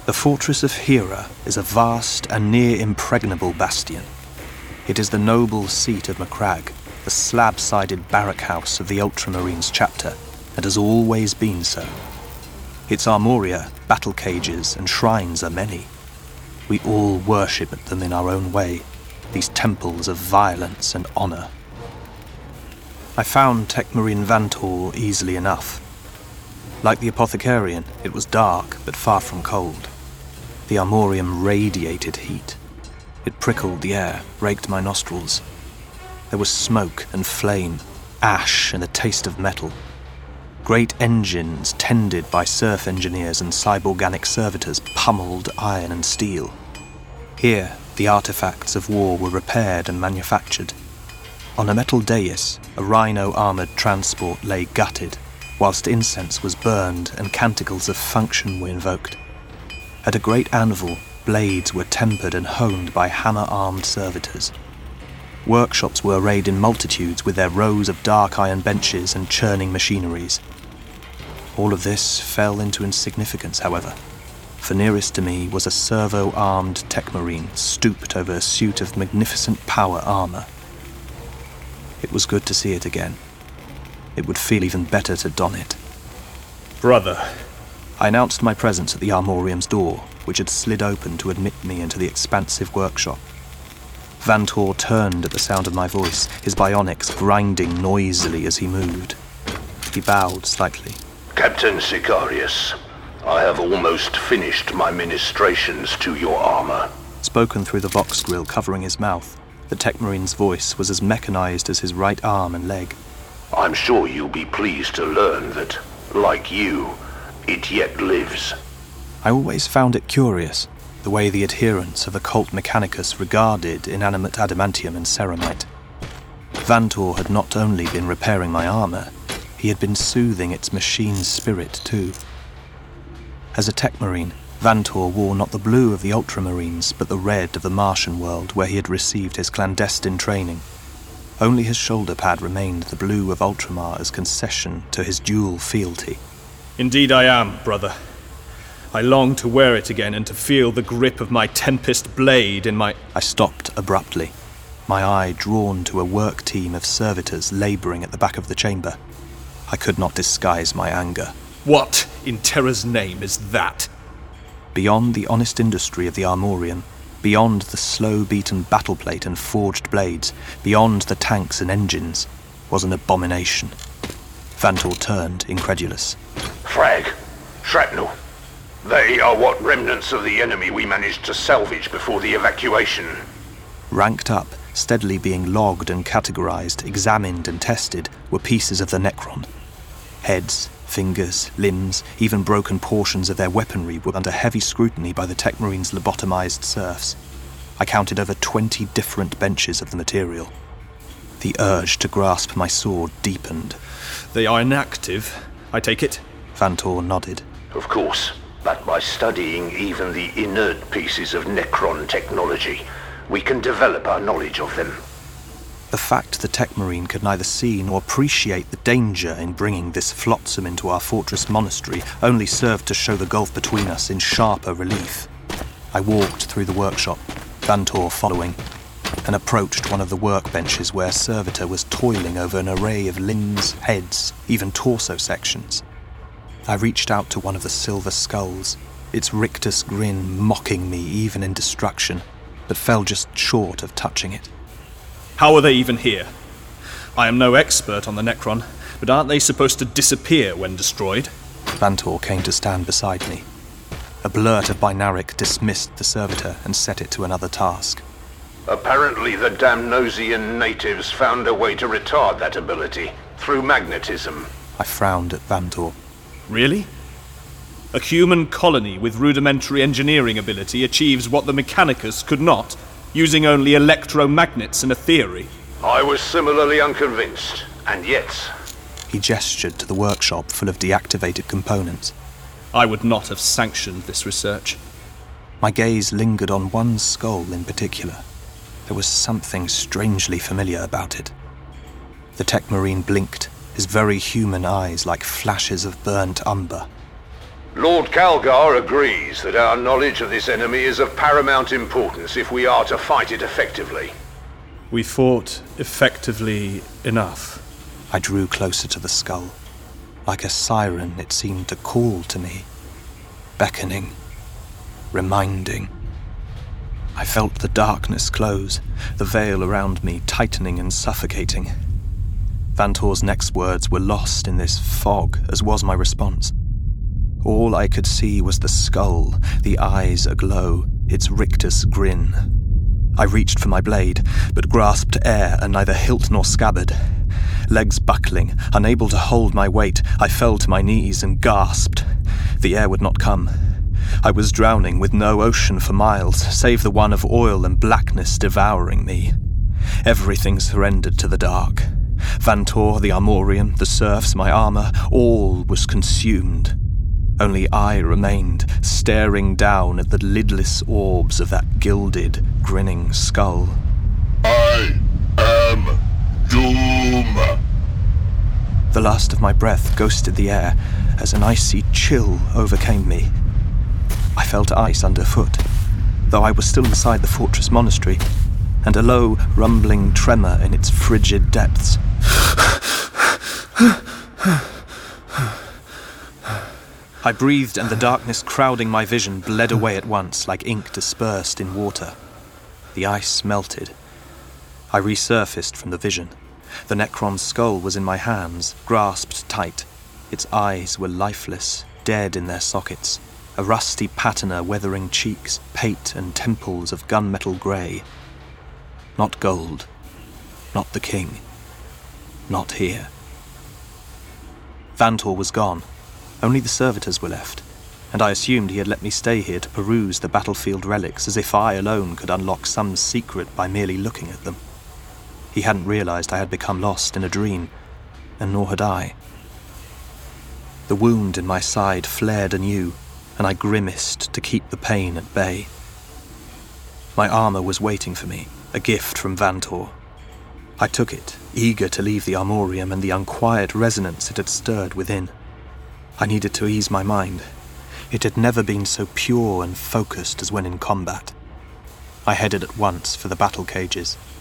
The fortress of Hera is a vast and near-impregnable bastion. It is the noble seat of Macragge, the slab-sided barrack house of the Ultramarines chapter, and has always been so. Its armoria, battle cages, and shrines are many. We all worship at them in our own way, these temples of violence and honour. I found Techmarine Vantor easily enough. Like the Apothecarian, it was dark but far from cold. The armorium radiated heat. It prickled the air, raked my nostrils. There was smoke and flame, ash and a taste of metal. Great engines, tended by serf engineers and cyborganic servitors, pummeled iron and steel. Here, the artifacts of war were repaired and manufactured. On a metal dais, a rhino-armoured transport lay gutted, whilst incense was burned and canticles of function were invoked. At a great anvil, blades were tempered and honed by hammer-armed servitors. Workshops were arrayed in multitudes with their rows of dark iron benches and churning machineries. All of this fell into insignificance, however, for nearest to me was a servo-armed Techmarine stooped over a suit of magnificent power armour. It was good to see it again. It would feel even better to don it. Brother. I announced my presence at the armorium's door, which had slid open to admit me into the expansive workshop. Vantor turned at the sound of my voice, his bionics grinding noisily as he moved. He bowed slightly. Captain Sicarius, I have almost finished my ministrations to your armor. Spoken through the box grill covering his mouth, the Techmarine's voice was as mechanized as his right arm and leg. I'm sure you'll be pleased to learn that, like you, it yet lives. I always found it curious, the way the adherents of Occult Mechanicus regarded inanimate adamantium and ceramite. Vantor had not only been repairing my armor, he had been soothing its machine spirit too. As a Techmarine, Vantor wore not the blue of the Ultramarines, but the red of the Martian world where he had received his clandestine training. Only his shoulder pad remained the blue of Ultramar as concession to his dual fealty. Indeed I am, brother. I long to wear it again and to feel the grip of my Tempest blade in my... I stopped abruptly, my eye drawn to a work team of servitors labouring at the back of the chamber. I could not disguise my anger. What in Terra's name is that? Beyond the honest industry of the armorium, beyond the slow-beaten battle plate and forged blades, beyond the tanks and engines, was an abomination. Vantor turned, incredulous. Frag. Shrapnel. They are what remnants of the enemy we managed to salvage before the evacuation. Ranked up, steadily being logged and categorized, examined and tested, were pieces of the Necron. Heads, fingers, limbs, even broken portions of their weaponry were under heavy scrutiny by the Techmarine's lobotomized serfs. I counted over 20 different benches of the material. The urge to grasp my sword deepened. They are inactive, I take it? Vantor nodded. Of course, but by studying even the inert pieces of Necron technology, we can develop our knowledge of them. The fact the Techmarine could neither see nor appreciate the danger in bringing this flotsam into our fortress monastery only served to show the gulf between us in sharper relief. I walked through the workshop, Vantor following, and approached one of the workbenches where Servitor was toiling over an array of limbs, heads, even torso sections. I reached out to one of the silver skulls, its rictus grin mocking me even in destruction, but fell just short of touching it. How are they even here? I am no expert on the Necron, but aren't they supposed to disappear when destroyed? Vantor came to stand beside me. A blurt of Binaric dismissed the servitor and set it to another task. Apparently the Damnosian natives found a way to retard that ability, through magnetism. I frowned at Vantor. Really? A human colony with rudimentary engineering ability achieves what the Mechanicus could not, using only electromagnets and a theory. I was similarly unconvinced, and yet... He gestured to the workshop full of deactivated components. I would not have sanctioned this research. My gaze lingered on one skull in particular. There was something strangely familiar about it. The Techmarine blinked, his very human eyes like flashes of burnt umber. Lord Calgar agrees that our knowledge of this enemy is of paramount importance if we are to fight it effectively. We fought effectively enough. I drew closer to the skull. Like a siren, it seemed to call to me, beckoning, reminding. I felt the darkness close, the veil around me tightening and suffocating. Vantor's next words were lost in this fog, as was my response. All I could see was the skull, the eyes aglow, its rictus grin. I reached for my blade, but grasped air and neither hilt nor scabbard. Legs buckling, unable to hold my weight, I fell to my knees and gasped. The air would not come. I was drowning with no ocean for miles, save the one of oil and blackness devouring me. Everything surrendered to the dark. Vantor, the armorium, the serfs, my armor, all was consumed. Only I remained, staring down at the lidless orbs of that gilded, grinning skull. I am Doom. The last of my breath ghosted the air as an icy chill overcame me. I felt ice underfoot, though I was still inside the fortress monastery, and a low, rumbling tremor in its frigid depths. I breathed, and the darkness crowding my vision bled away at once like ink dispersed in water. The ice melted. I resurfaced from the vision. The Necron's skull was in my hands, grasped tight. Its eyes were lifeless, dead in their sockets, a rusty patina weathering cheeks, pate and temples of gunmetal grey. Not gold. Not the king. Not here. Vantor was gone. Only the servitors were left, and I assumed he had let me stay here to peruse the battlefield relics as if I alone could unlock some secret by merely looking at them. He hadn't realized I had become lost in a dream, and nor had I. The wound in my side flared anew, and I grimaced to keep the pain at bay. My armor was waiting for me, a gift from Vantor. I took it, eager to leave the armorium and the unquiet resonance it had stirred within. I needed to ease my mind. It had never been so pure and focused as when in combat. I headed at once for the battle cages.